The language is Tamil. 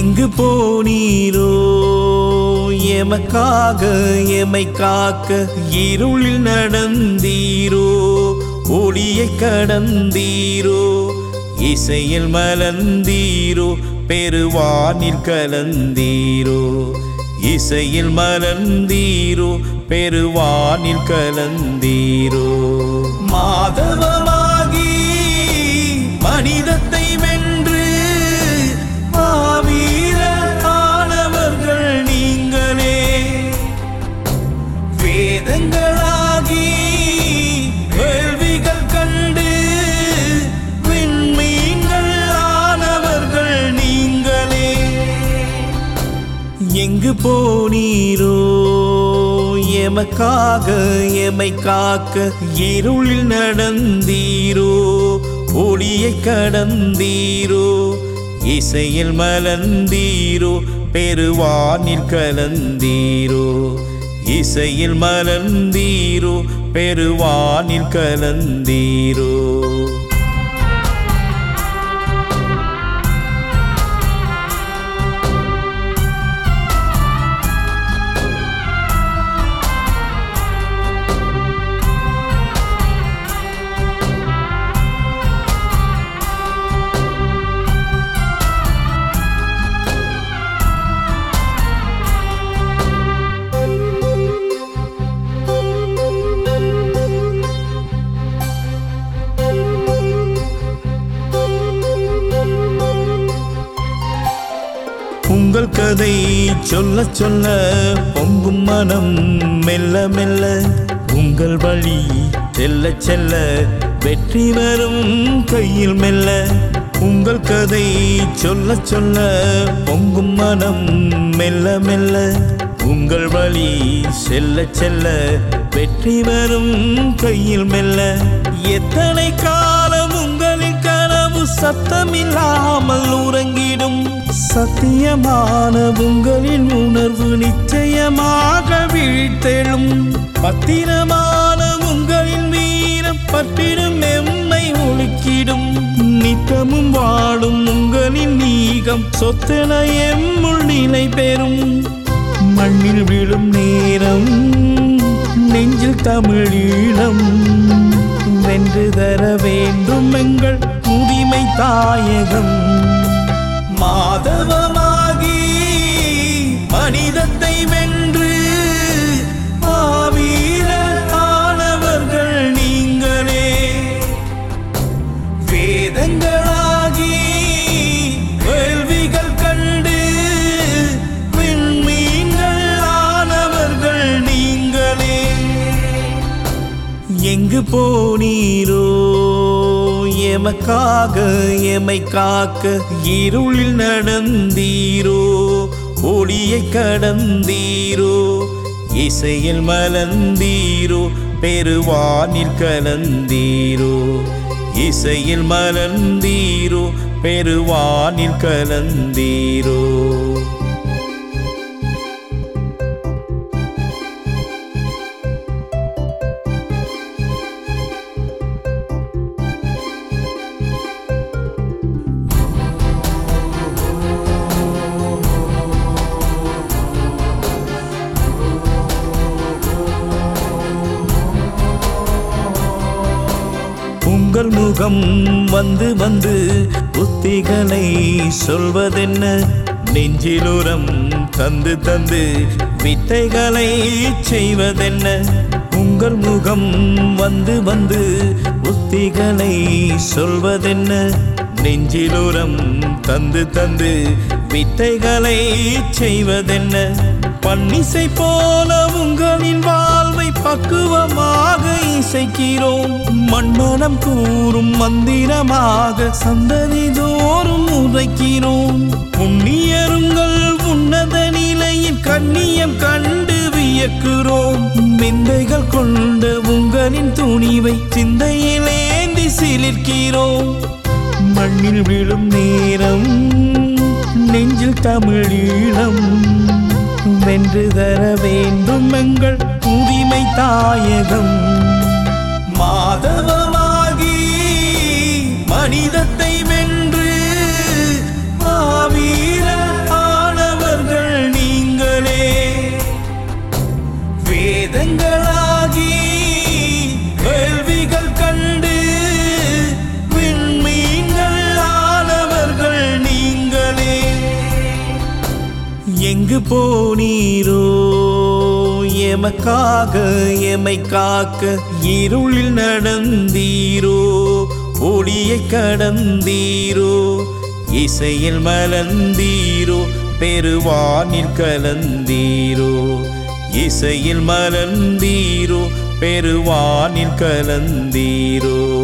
எங்கு போனீரோ எமக்காக எமை காக்க இருளில் நடந்தீரோ ஒளியை கடந்தீரோ இசையில் மலர்ந்தீரோ பெருவானில் கலந்தீரோ இசையில் மலர்ந்தீரோ பெருவானில் கலந்தீரோ மாதவமாகி மனிதத்தை வென்று மாவீரமானவர்கள் நீங்களே வேதங்களாகி வேள்விகள் கண்டு விண்மீன்கள் ஆனவர்கள் நீங்களே எங்கு போனீரோ எமக்காக எமை காக்க இருளில் நடந்தீரோ ஒளியை கடந்தீரோ இசையில் மலர்ந்தீரோ பெருவானில் கலந்தீரோ இசையில் மலர்ந்தீரோ பெருவானில் கலந்தீரோ உங்கள் கதை சொல்ல சொல்ல பொங்கும் மனம் மெல்ல மெல்ல உங்கள் வழி செல்ல செல்ல வெற்றி வரும் கையில் மெல்ல உங்கள் கதை சொல்ல சொல்ல பொங்கும் மனம் மெல்ல மெல்ல உங்கள் வழி செல்ல செல்ல வெற்றி வரும் கையில் மெல்ல எத்தனை காலம் உங்களின் கனவு சத்தமில்லாமல் உறங்கிடும் சத்தியமான உங்களின் உணர்வு நிச்சயமாக வீழ்த்தெழும் பத்திரமான உங்களின் வீரம் பற்றிடும் எம்மை ஒழுக்கிடும் நித்தமும் வாழும் உங்களின் நீகம் சொத்தென எம்முள் நிலை பெறும் மண்ணில் விழும் நேரம் நெஞ்சில் தமிழீழம் வென்று தர வேண்டும் எங்கள் உரிமை தாயகம் மாதவமாகி மனிதத்தை வென்று மாவீரமானவர்கள் நீங்களே வேதங்களாகி வேள்விகள் கண்டு விண்மீன்கள் ஆனவர்கள் நீங்களே எங்கு போனீரோ எமக்காக எமை காக்க இருளில் நடந்தீரோ ஒளியை கடந்தீரோ இசையில் மலர்ந்தீரோ பெருவானில் கலந்தீரோ இசையில் மலர்ந்தீரோ பெருவானில் கலந்தீரோ உங்கள் முகம் வந்து வந்து புத்திகளை சொல்வதென்ன நெஞ்சிலுரம் தந்து தந்து வித்தைகளை செய்வதென்ன உங்கள் முகம் வந்து வந்து புத்திகளை சொல்வதென்ன நெஞ்சிலுரம் தந்து தந்து வித்தைகளை செய்வதென்ன பன்னிசை போல உங்களின் வாழ்வை பக்குவமாக இசைக்கிறோம் மண்மனம் கூறும் மந்திரமாக சந்ததி தோறும் உரைக்கிறோம் புண்ணியருங்கள் உன்னத நிலையில் கண்ணியம் கண்டு வியக்கிறோம் மெந்தைகள் கொண்ட உங்களின் துணிவை சிந்தையில் ஏந்தி சிலிர்க்கிறோம் மண்ணில் விழும் நேரம் நெஞ்சில் தமிழீழம் வென்று தர வேண்டும் எங்கள் உரிமை தாயகம் மாதவமாகி மனிதத்தை வென்று மாவீரமானவர்கள் விட்டு போனீரோ எமக்காக எமை காக்க இருளில் நடந்தீரோ ஒளியை கடந்தீரோ இசையில் மலர்ந்தீரோ பெருவானில் கலந்தீரோ இசையில் மலர்ந்தீரோ பெருவானில் கலந்தீரோ